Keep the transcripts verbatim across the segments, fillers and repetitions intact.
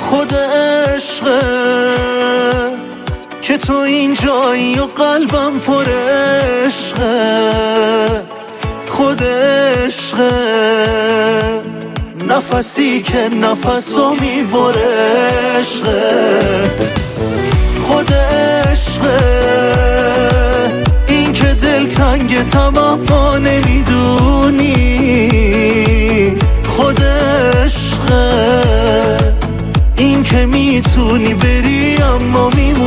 خود عشقه که تو اینجایی و قلبم پر عشقه. خود عشقه نفسی که نفسو میبره عشقه. خود عشقه این که دل تنگ تمام ما نمیدونی. خود عشقه این که میتونی بری اما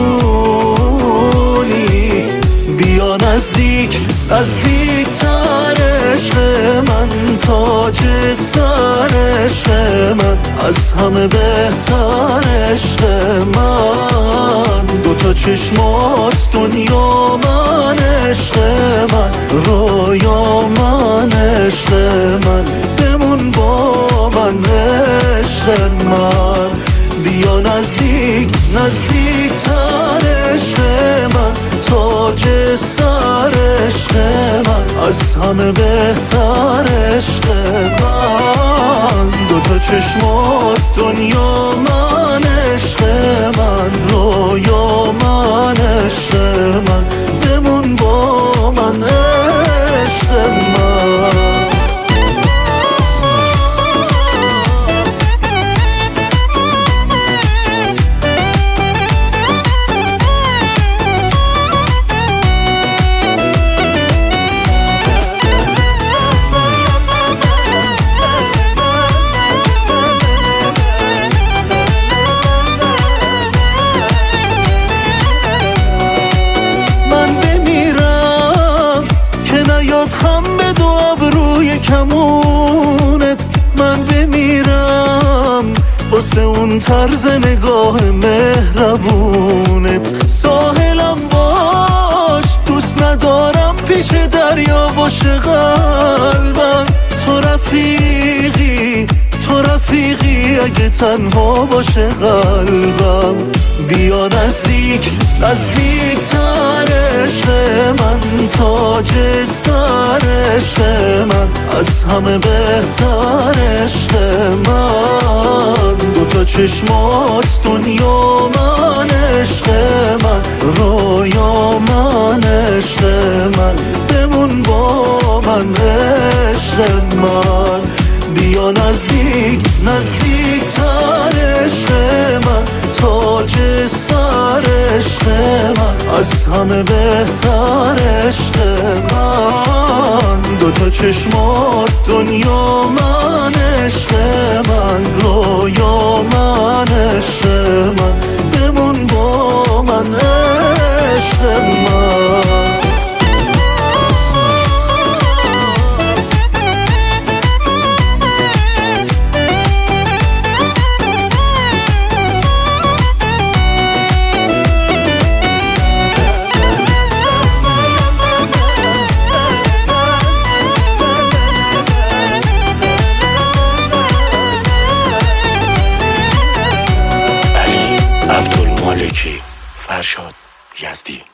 میمونی. بیا نزدیک نزدیک تر عشق من، تاج سر عشق من، از همه بهتر عشق من. دوتا چشمات دنیا من، عشق من رویا من، عشق من بمون با من عشق من. بیا نزدیک نزدیک تر عشق من، تاج سر عشق من، از همه بهتر عشق من. دوتا چشمات دنیا من، عشق من رویا من، عشق من بمون با من عشق من. خم به دو ابروی کمونت من بمیرم، واسه اون طرز نگاه مهربونت. ساحلم باش دوست ندارم پیش دریا باشه قلبم. تو رفیقی تو رفیقی اگه تنها باشه قلبم. بیا نزدیک نزدیک تر عشق من، تاج سر عشق من، از همه بهتر عشق من. دوتا چشمات دنیا من، عشق من رویا من، عشق من بمون با من عشق من. بیا نزدیک نزدیک تر عشق من، تاج سر عشق من، از همه بهتر عشق من. دوتا چشمات دنیا من، عشق من رویا من، عشق من بمون با من عشق من. فرشاد یزدی.